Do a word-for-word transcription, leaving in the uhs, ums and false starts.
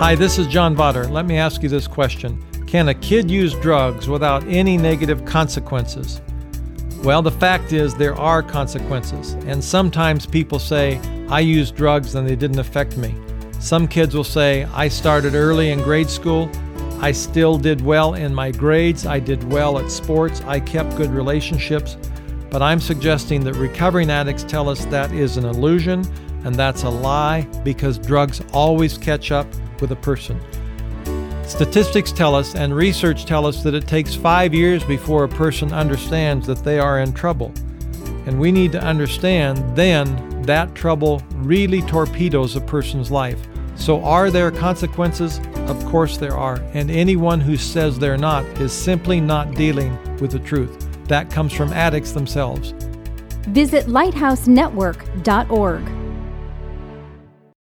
Hi, this is John Botter. Let me ask you this question. Can a kid use drugs without any negative consequences? Well, the fact is there are consequences, and sometimes people say, I used drugs and they didn't affect me. Some kids will say, I started early in grade school, I still did well in my grades, I did well at sports, I kept good relationships, but I'm suggesting that recovering addicts tell us that is an illusion and that's a lie because drugs always catch up with a person. Statistics tell us and research tell us that it takes five years before a person understands that they are in trouble. And we need to understand then that trouble really torpedoes a person's life. So are there consequences? Of course there are. And anyone who says they're not is simply not dealing with the truth. That comes from addicts themselves. Visit lighthouse network dot org.